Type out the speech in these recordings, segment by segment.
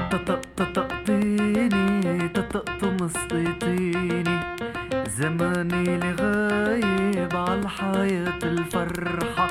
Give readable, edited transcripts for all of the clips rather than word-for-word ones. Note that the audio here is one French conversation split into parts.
تطقطقتيني تطقطمسطيتيني زماني لغايب عالحياة الفرحة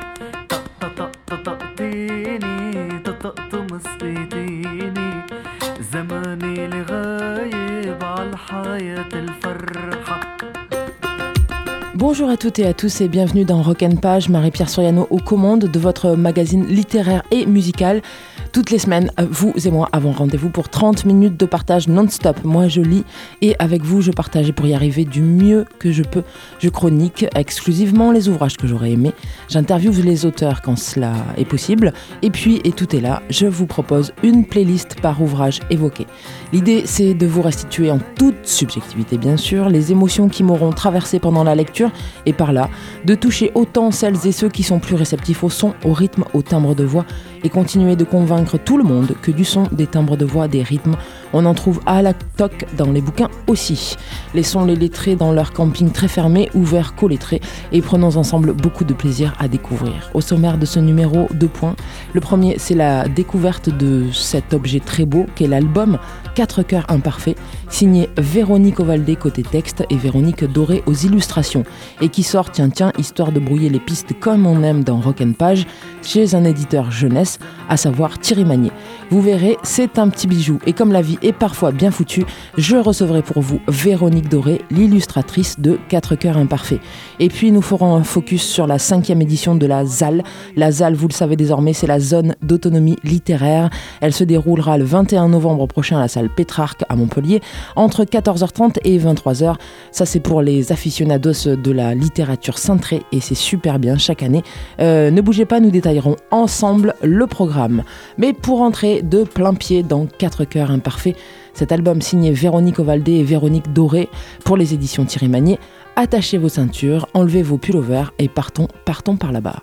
تطقطقتيني تطقطمسطيتيني زماني لغايب عالحياة الفرحة. Bonjour à toutes et à tous et bienvenue dans Rock & Page, Marie-Pierre Soriano aux commandes de votre magazine littéraire et musical. Toutes les semaines, vous et moi avons rendez-vous pour 30 minutes de partage non-stop. Moi, je lis et avec vous, je partage et pour y arriver du mieux que je peux. Je chronique exclusivement les ouvrages que j'aurais aimés. J'interviewe les auteurs quand cela est possible. Et puis, et tout est là, je vous propose une playlist par ouvrage évoqué. L'idée, c'est de vous restituer en toute subjectivité, bien sûr, les émotions qui m'auront traversé pendant la lecture et par là, de toucher autant celles et ceux qui sont plus réceptifs au son, au rythme, au timbre de voix et continuer de convaincre tout le monde que du son, des timbres de voix, des rythmes, on en trouve à la toque dans les bouquins aussi. Laissons les lettrés dans leur camping très fermé, ouvert qu'aux-lettrés et prenons ensemble beaucoup de plaisir à découvrir. Au sommaire de ce numéro, 2 points. Le premier, c'est la découverte de cet objet très beau qu'est l'album 4 cœurs imparfaits, signé Véronique Ovaldé côté texte et Véronique Doré aux illustrations, et qui sort, tiens, histoire de brouiller les pistes comme on aime dans Rock & Page, chez un éditeur jeunesse, à savoir Thierry Magnier. Vous verrez, c'est un petit bijou, et comme la vie est parfois bien foutue, je recevrai pour vous Véronique Doré, l'illustratrice de 4 cœurs imparfaits. Et puis nous ferons un focus sur la 5e édition de la ZAL. La ZAL, vous le savez désormais, c'est la zone d'autonomie littéraire. Elle se déroulera le 21 novembre prochain à la salle Pétrarque à Montpellier, entre 14h30 et 23h. Ça, c'est pour les aficionados de la littérature cintrée et c'est super bien chaque année. Ne bougez pas, nous détaillerons ensemble le programme. Mais pour entrer de plein pied dans 4 cœurs imparfaits, cet album signé Véronique Ovaldé et Véronique Doré pour les éditions Thierry Magnier, attachez vos ceintures, enlevez vos pullovers et partons par là-bas.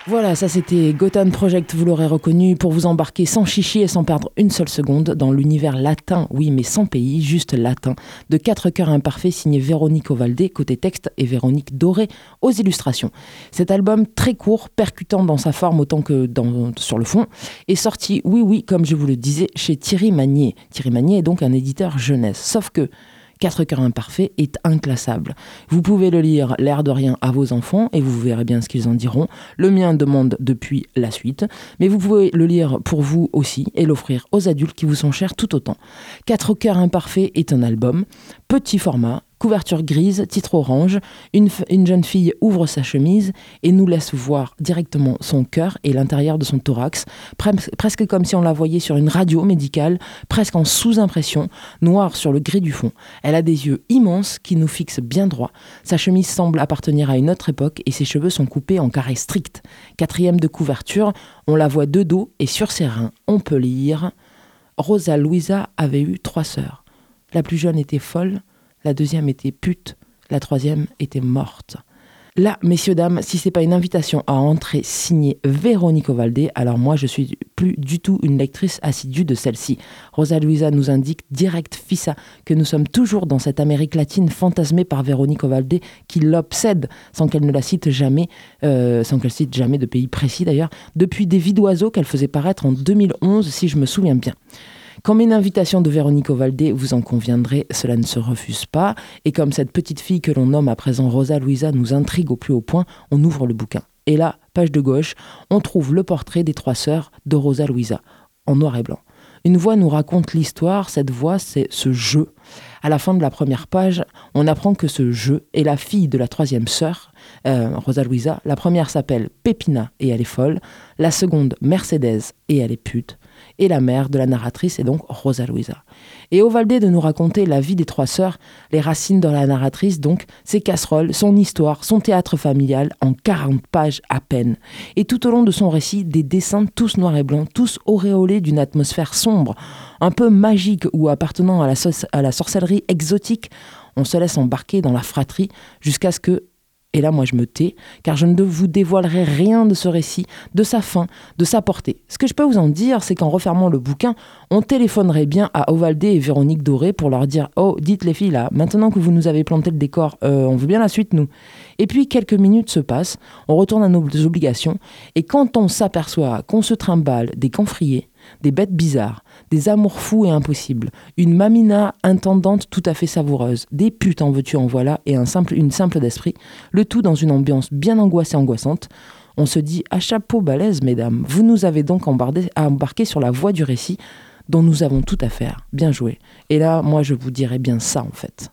Voilà, ça c'était Gotan Project, vous l'aurez reconnu, pour vous embarquer sans chichi et sans perdre une seule seconde dans l'univers latin, oui mais sans pays, juste latin, de 4 cœurs imparfaits signé Véronique Ovalde, côté texte, et Véronique Doré aux illustrations. Cet album très court, percutant dans sa forme autant que sur le fond, est sorti, oui, comme je vous le disais, chez Thierry Magnier. Thierry Magnier est donc un éditeur jeunesse, sauf que 4 cœurs imparfaits est inclassable. Vous pouvez le lire l'air de rien à vos enfants et vous verrez bien ce qu'ils en diront. Le mien demande depuis la suite, mais vous pouvez le lire pour vous aussi et l'offrir aux adultes qui vous sont chers tout autant. 4 cœurs imparfaits est un album, petit format, couverture grise, titre orange, une jeune fille ouvre sa chemise et nous laisse voir directement son cœur et l'intérieur de son thorax, presque comme si on la voyait sur une radio médicale, presque en sous-impression, noir sur le gris du fond. Elle a des yeux immenses qui nous fixent bien droit. Sa chemise semble appartenir à une autre époque et ses cheveux sont coupés en carré strict. 4e de couverture, on la voit de dos et sur ses reins, on peut lire « Rosa Luisa avait eu 3 sœurs. La plus jeune était folle, la 2e était pute, la 3e était morte. » Là, messieurs, dames, si c'est pas une invitation à entrer signée Véronique Ovalde, alors moi je suis plus du tout une lectrice assidue de celle-ci. Rosa Luisa nous indique direct fissa que nous sommes toujours dans cette Amérique latine fantasmée par Véronique Ovalde qui l'obsède sans qu'elle ne la cite jamais, sans qu'elle cite jamais de pays précis d'ailleurs, depuis Des vies d'oiseaux qu'elle faisait paraître en 2011 si je me souviens bien. Comme une invitation de Véronique Ovalde, vous en conviendrez, cela ne se refuse pas. Et comme cette petite fille que l'on nomme à présent Rosa Luisa nous intrigue au plus haut point, on ouvre le bouquin. Et là, page de gauche, on trouve le portrait des 3 sœurs de Rosa Luisa, en noir et blanc. Une voix nous raconte l'histoire, cette voix, c'est ce jeu. À la fin de la première page, on apprend que ce jeu est la fille de la 3e sœur, Rosa Luisa. La première s'appelle Pépina et elle est folle. La seconde, Mercedes et elle est pute. Et la mère de la narratrice est donc Rosa Luisa. Et Ovalde de nous raconter la vie des 3 sœurs, les racines de la narratrice, donc ses casseroles, son histoire, son théâtre familial, en 40 pages à peine. Et tout au long de son récit, des dessins tous noirs et blancs, tous auréolés d'une atmosphère sombre, un peu magique ou appartenant à la sorcellerie exotique. On se laisse embarquer dans la fratrie jusqu'à ce que... Et là, moi, je me tais, car je ne vous dévoilerai rien de ce récit, de sa fin, de sa portée. Ce que je peux vous en dire, c'est qu'en refermant le bouquin, on téléphonerait bien à Ovalde et Véronique Doré pour leur dire « Oh, dites les filles, là, maintenant que vous nous avez planté le décor, on veut bien la suite, nous. » Et puis, quelques minutes se passent, on retourne à nos obligations, et quand on s'aperçoit qu'on se trimballe des camphriers, des bêtes bizarres, des amours fous et impossibles, une mamina intendante tout à fait savoureuse, des putes en veux-tu en voilà et une simple d'esprit, le tout dans une ambiance bien angoissante, on se dit « à chapeau balèze, mesdames, vous nous avez donc embarqué sur la voie du récit dont nous avons tout à faire, bien joué. » Et là, moi, je vous dirais bien ça, en fait.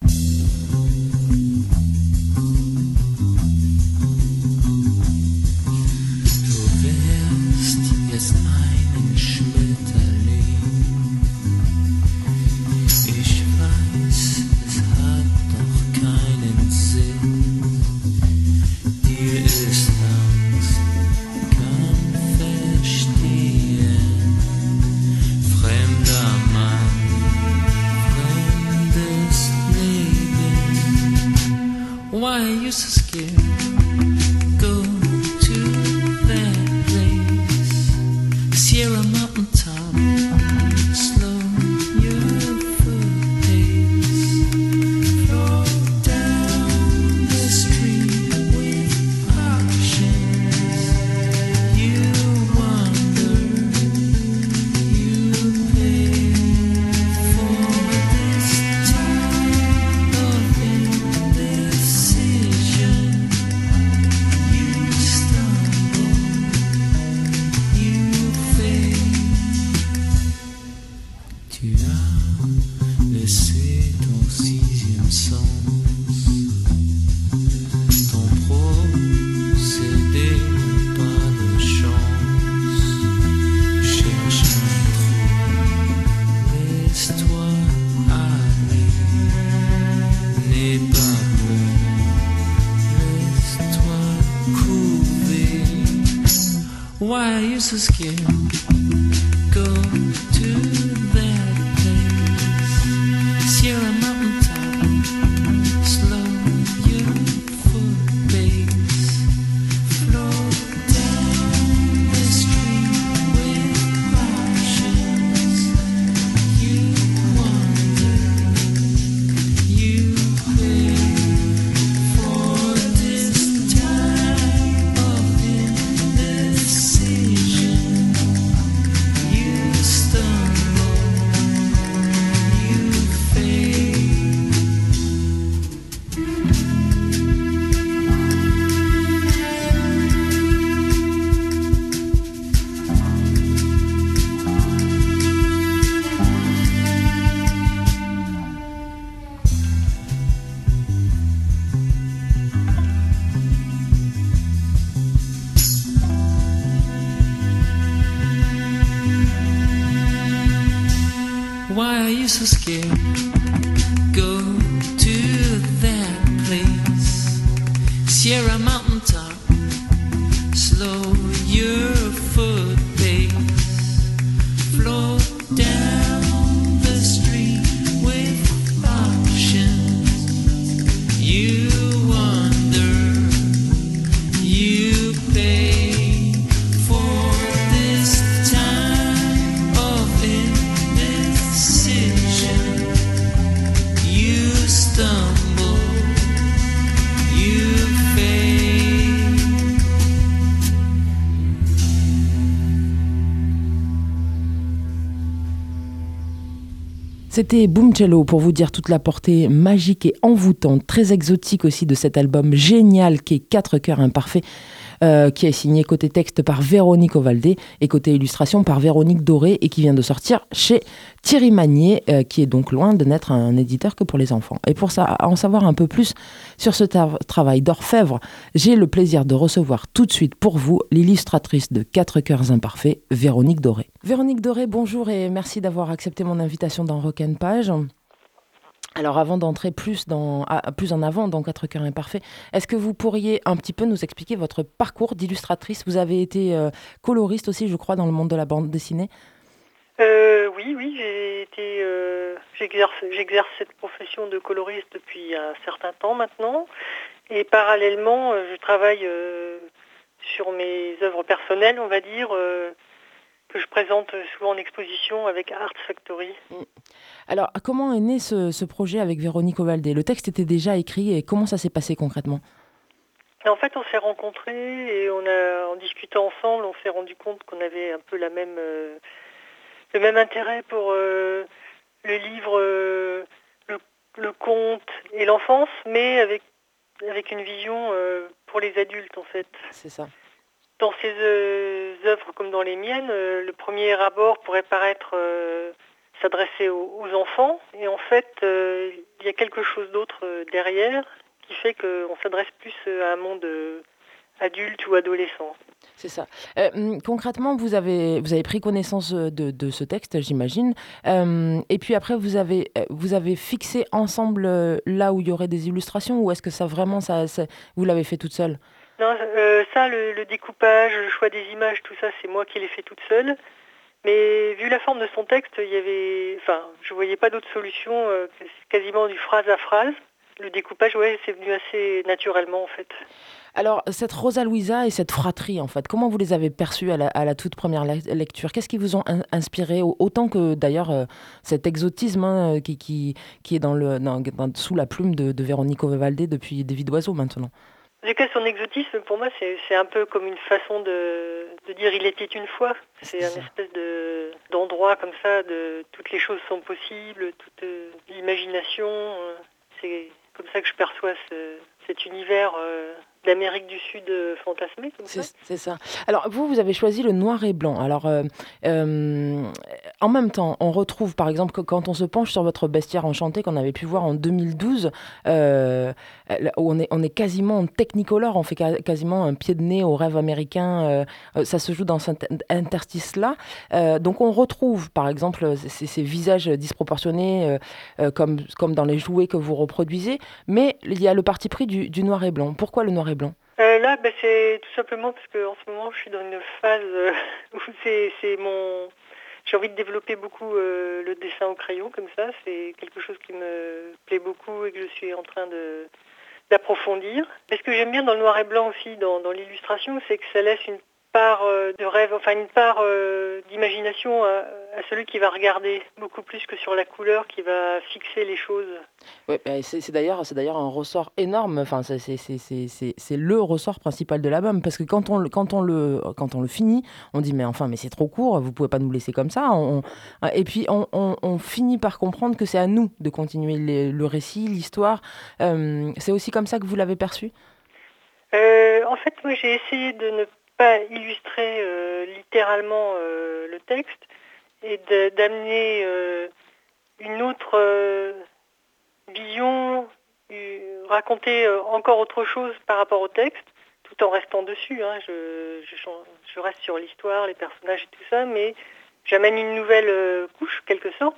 Why are you so scared? Go to that place, Sierra Mountain top. Slow your foot pace. Flow down the street with options. You wander, you pay for this time of indecision. You stumble, you fail. Tu as laissé ton 6e sens, ton procédé n'a pas de chance. Cherche un trou, laisse-toi aller, n'aie pas peur, laisse-toi couver. Why are you so scared? Go to that place, Sierra Mountain top. Slow your foot pace. Flow down Why are you so scared? Go to that place, Sierra Mountain Top. Slow your foot pace, float down the street with options. You wonder, you pay for this time of indecision. You stumble, you fail. C'était Boom Cello pour vous dire toute la portée magique et envoûtante, très exotique aussi de cet album génial qui est 4 cœurs imparfaits, qui est signé côté texte par Véronique Ovaldé et côté illustration par Véronique Doré et qui vient de sortir chez Thierry Magnier, qui est donc loin de n'être un éditeur que pour les enfants. Et pour ça, en savoir un peu plus sur ce travail d'orfèvre, j'ai le plaisir de recevoir tout de suite pour vous l'illustratrice de 4 cœurs imparfaits, Véronique Doré. Véronique Doré, bonjour et merci d'avoir accepté mon invitation dans Rock and Page. Alors avant d'entrer plus en avant dans 4 cœurs imparfaits, est-ce que vous pourriez un petit peu nous expliquer votre parcours d'illustratrice ? Vous avez été coloriste aussi, je crois, dans le monde de la bande dessinée. Oui, j'exerce cette profession de coloriste depuis un certain temps maintenant. Et parallèlement, je travaille sur mes œuvres personnelles, on va dire, que je présente souvent en exposition avec Art Factory. Alors, comment est né ce projet avec Véronique Ovaldé ? Le texte était déjà écrit et comment ça s'est passé concrètement ? En fait, on s'est rencontrés et en discutant ensemble, on s'est rendu compte qu'on avait un peu le même intérêt pour le livre, le conte et l'enfance, mais avec une vision pour les adultes, en fait. C'est ça. Dans ces œuvres comme dans les miennes, le premier abord pourrait paraître s'adresser aux enfants, et en fait, il y a quelque chose d'autre derrière qui fait qu'on s'adresse plus à un monde adulte ou adolescent. C'est ça. Concrètement, vous avez pris connaissance de ce texte, j'imagine, et puis après, vous avez fixé ensemble là où il y aurait des illustrations, ou est-ce que vous l'avez fait toute seule ? Non, le découpage, le choix des images, tout ça, c'est moi qui l'ai fait toute seule. Mais vu la forme de son texte, je voyais pas d'autre solution, quasiment du phrase à phrase. Le découpage, c'est venu assez naturellement, en fait. Alors, cette Rosa Luisa et cette fratrie, en fait, comment vous les avez perçues à la toute première lecture ? Qu'est-ce qui vous ont inspiré, autant que d'ailleurs cet exotisme qui est sous la plume de Véronique Ovaldé depuis Des Vies d'Oiseaux maintenant ? En tout cas, son exotisme, pour moi, c'est un peu comme une façon de dire « il était une fois ». C'est un espèce d'endroit comme ça, toutes les choses sont possibles, toute l'imagination. C'est comme ça que je perçois cet univers d'Amérique du Sud fantasmé, comme ça. C'est ça. Alors, vous avez choisi le noir et blanc. Alors, en même temps, on retrouve, par exemple, que quand on se penche sur votre bestiaire enchanté qu'on avait pu voir en 2012, où on est quasiment en technicolor, on fait quasiment un pied de nez au rêve américain. Ça se joue dans cet interstice-là. Donc, on retrouve, par exemple, ces visages disproportionnés, comme dans les jouets que vous reproduisez. Mais il y a le parti pris du noir et blanc. Pourquoi le noir et blanc ? Là, c'est tout simplement parce qu'en ce moment, je suis dans une phase où j'ai envie de développer beaucoup le dessin au crayon, comme ça. C'est quelque chose qui me plaît beaucoup et que je suis en train d'approfondir. Et ce que j'aime bien dans le noir et blanc aussi, dans l'illustration, c'est que ça laisse une part de rêve, une part d'imagination à celui qui va regarder, beaucoup plus que sur la couleur qui va fixer les choses. Oui, c'est d'ailleurs un ressort énorme. Enfin, c'est le ressort principal de l'album, parce que quand on le finit, on dit mais c'est trop court, vous pouvez pas nous laisser comme ça. Et puis on finit par comprendre que c'est à nous de continuer le récit, l'histoire. C'est aussi comme ça que vous l'avez perçu ? En fait, moi j'ai essayé de ne pas illustrer littéralement le texte et d'amener une autre vision, raconter encore autre chose par rapport au texte, tout en restant dessus. Je reste sur l'histoire, les personnages et tout ça, mais j'amène une nouvelle couche, quelque sorte.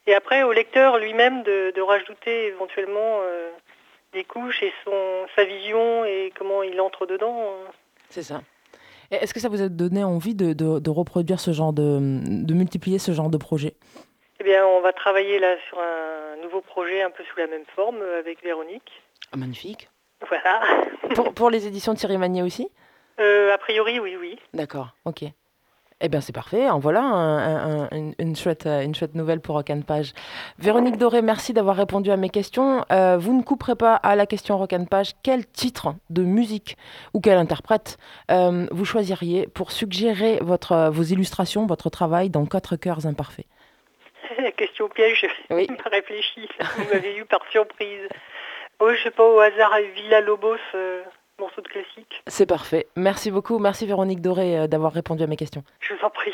Et après, au lecteur lui-même de rajouter éventuellement des couches et sa vision et comment il entre dedans. C'est ça. Et est-ce que ça vous a donné envie de reproduire ce genre de multiplier ce genre de projet? Eh bien, on va travailler là sur un nouveau projet un peu sous la même forme avec Véronique. Ah, magnifique. Voilà. Pour les éditions Thierry Magnier aussi? A priori, oui. D'accord, ok. Eh bien, c'est parfait. En voilà une chouette nouvelle pour Rock and Page. Véronique Doré, merci d'avoir répondu à mes questions. Vous ne couperez pas à la question Rock and Page. Quel titre de musique ou quel interprète vous choisiriez pour suggérer vos illustrations, votre travail dans 4 cœurs imparfaits? La question piège, Oui. je pas réfléchi. Vous m'avez eu par surprise. Oui, je sais pas, au hasard, Villa Lobos, morceau de classique. C'est parfait. Merci beaucoup. Merci Véronique Doré d'avoir répondu à mes questions. Je vous en prie.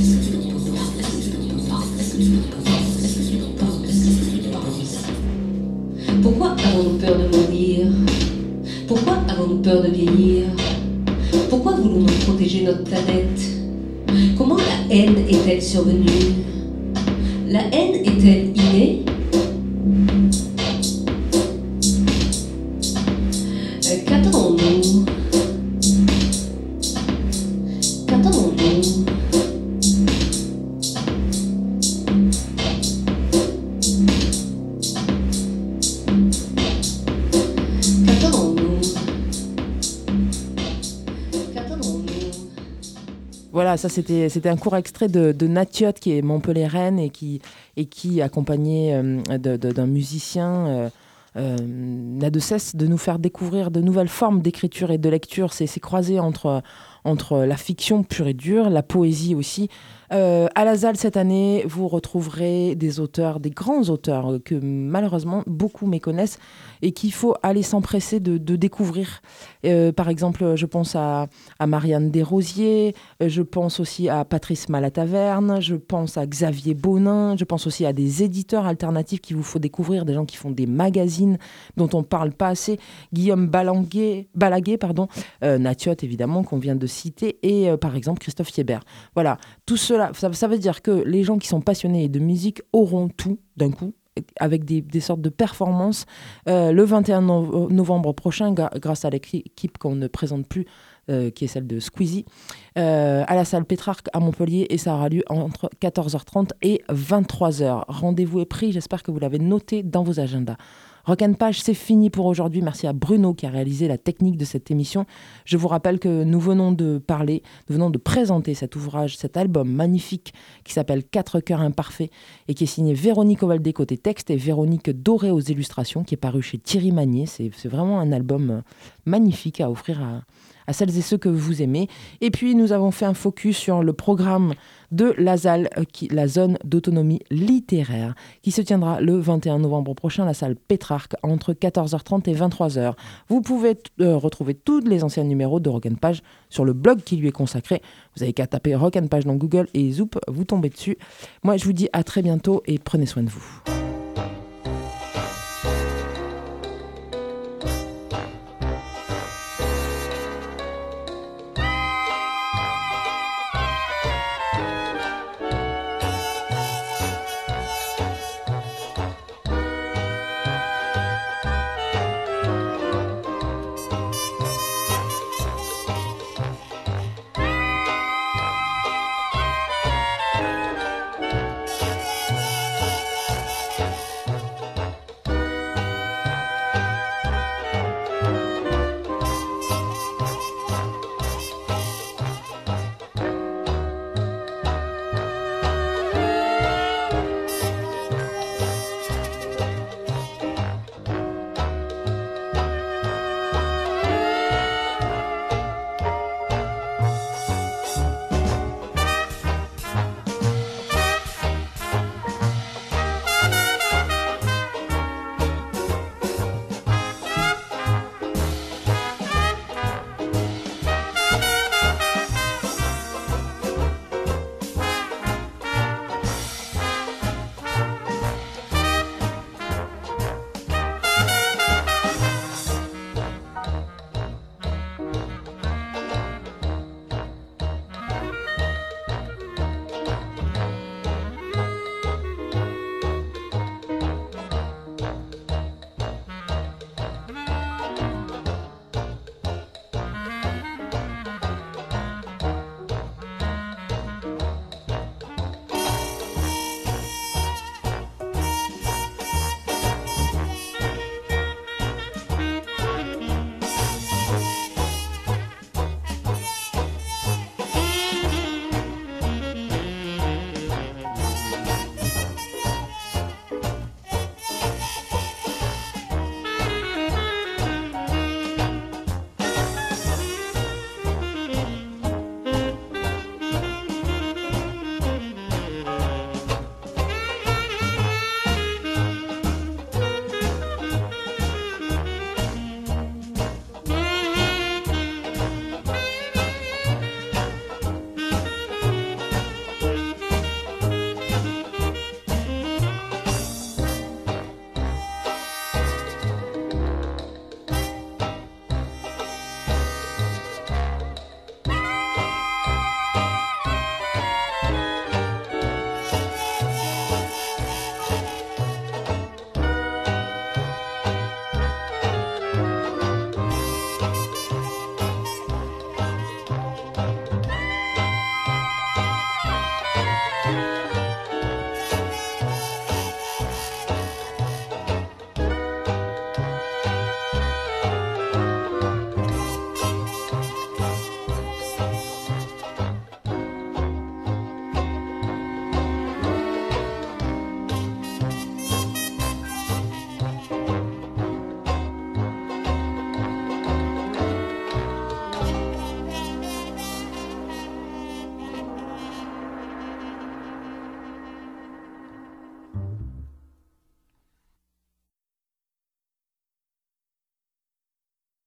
Pourquoi avons-nous peur de mourir? Pourquoi avons-nous peur de vieillir? Pourquoi voulons-nous protéger notre planète? Comment la haine est-elle survenue? La haine est-elle innée? Qu'attendons-nous? Qu'attendons-nous? Voilà, ça c'était un court extrait de Natiot, qui est montpelliéraine et qui accompagné d'un musicien, n'a de cesse de nous faire découvrir de nouvelles formes d'écriture et de lecture. C'est croisé entre la fiction pure et dure, la poésie aussi. À la ZAL cette année, vous retrouverez des auteurs, des grands auteurs que malheureusement beaucoup méconnaissent et qu'il faut aller s'empresser de découvrir. Par exemple, je pense à Marianne Desrosiers, je pense aussi à Patrice Malataverne, je pense à Xavier Bonin, je pense aussi à des éditeurs alternatifs qu'il vous faut découvrir, des gens qui font des magazines dont on ne parle pas assez, Guillaume Balaguer, Natiot évidemment qu'on vient de citer, et par exemple Christophe Hiébert. Voilà, tout cela, ça veut dire que les gens qui sont passionnés de musique auront tout d'un coup, avec des sortes de performances le 21 novembre prochain, grâce à l'équipe qu'on ne présente plus, qui est celle de Squeezie, à la salle Pétrarque à Montpellier, et ça aura lieu entre 14h30 et 23h. Rendez-vous est pris, j'espère que vous l'avez noté dans vos agendas. Rock and Page, c'est fini pour aujourd'hui. Merci à Bruno qui a réalisé la technique de cette émission. Je vous rappelle que nous venons de présenter cet ouvrage, cet album magnifique qui s'appelle 4 cœurs imparfaits et qui est signé Véronique Ovaldé côté texte et Véronique Doré aux illustrations, qui est paru chez Thierry Magnier. C'est vraiment un album magnifique à offrir à celles et ceux que vous aimez. Et puis, nous avons fait un focus sur le programme de la ZAL, la zone d'autonomie littéraire, qui se tiendra le 21 novembre prochain à la salle Pétrarque entre 14h30 et 23h. Vous pouvez retrouver tous les anciens numéros de Rock and Page sur le blog qui lui est consacré. Vous avez qu'à taper Rock and Page dans Google et zoup, vous tombez dessus. Moi, je vous dis à très bientôt et prenez soin de vous.